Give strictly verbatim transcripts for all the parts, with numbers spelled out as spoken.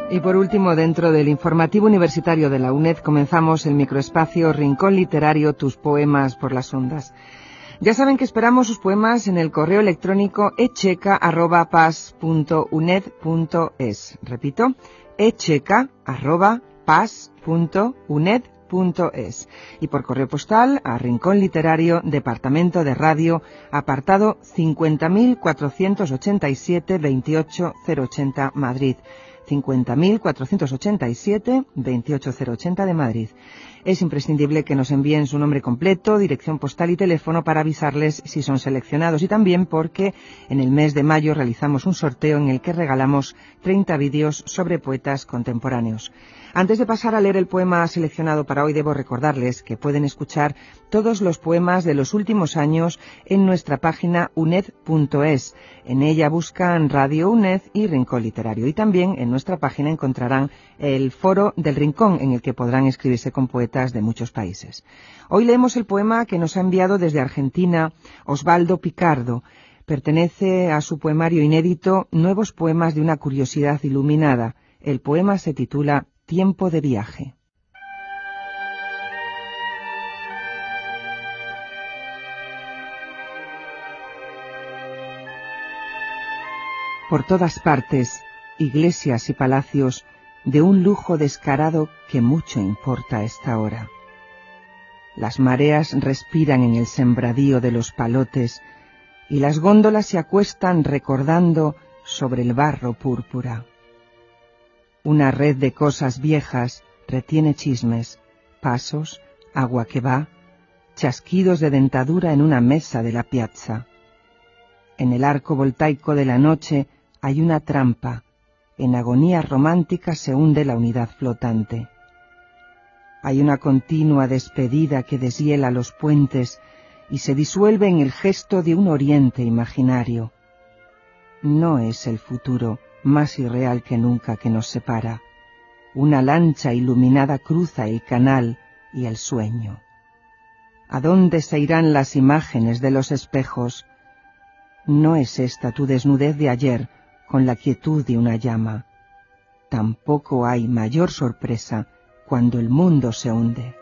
Y por último, dentro del informativo universitario de la UNED, comenzamos el microespacio Rincón Literario, tus poemas por las ondas. Ya saben que esperamos sus poemas en el correo electrónico echeca arroba pas punto uned punto es. Repito, echeca arroba pas punto uned punto es. Y por correo postal a Rincón Literario, Departamento de Radio, apartado cincuenta mil cuatrocientos ochenta y siete veintiocho cero ochenta, Madrid. cincuenta mil cuatrocientos ochenta y siete veintiocho cero ochenta de Madrid. Es imprescindible que nos envíen su nombre completo, dirección postal y teléfono para avisarles si son seleccionados, y también porque en el mes de mayo realizamos un sorteo en el que regalamos treinta vídeos sobre poetas contemporáneos. Antes de pasar a leer el poema seleccionado para hoy, debo recordarles que pueden escuchar todos los poemas de los últimos años en nuestra página uned punto es. En ella buscan Radio UNED y Rincón Literario. Y también en nuestra página encontrarán el foro del Rincón, en el que podrán escribirse con poetas de muchos países. Hoy leemos el poema que nos ha enviado desde Argentina Osvaldo Picardo. Pertenece a su poemario inédito Nuevos poemas de una curiosidad iluminada. El poema se titula Tiempo de viaje. Por todas partes, iglesias y palacios de un lujo descarado que mucho importa a esta hora. Las mareas respiran en el sembradío de los palotes y las góndolas se acuestan recordando sobre el barro púrpura. Una red de cosas viejas retiene chismes, pasos, agua que va, chasquidos de dentadura en una mesa de la piazza. En el arco voltaico de la noche hay una trampa, en agonía romántica se hunde la unidad flotante. Hay una continua despedida que deshiela los puentes y se disuelve en el gesto de un oriente imaginario. No es el futuro más irreal que nunca que nos separa. Una lancha iluminada cruza el canal y el sueño. ¿A dónde se irán las imágenes de los espejos? No es esta tu desnudez de ayer con la quietud de una llama. Tampoco hay mayor sorpresa cuando el mundo se hunde.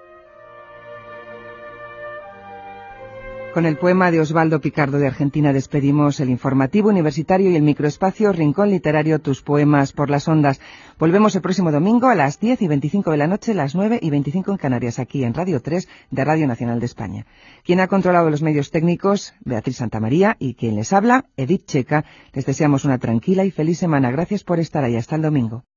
Con el poema de Osvaldo Picardo de Argentina despedimos el informativo universitario y el microespacio Rincón Literario, tus poemas por las ondas. Volvemos el próximo domingo a las diez y veinticinco de la noche, las nueve y veinticinco en Canarias, aquí en Radio tres de Radio Nacional de España. Quien ha controlado los medios técnicos, Beatriz Santamaría, y quien les habla, Edith Checa. Les deseamos una tranquila y feliz semana. Gracias por estar ahí. Hasta el domingo.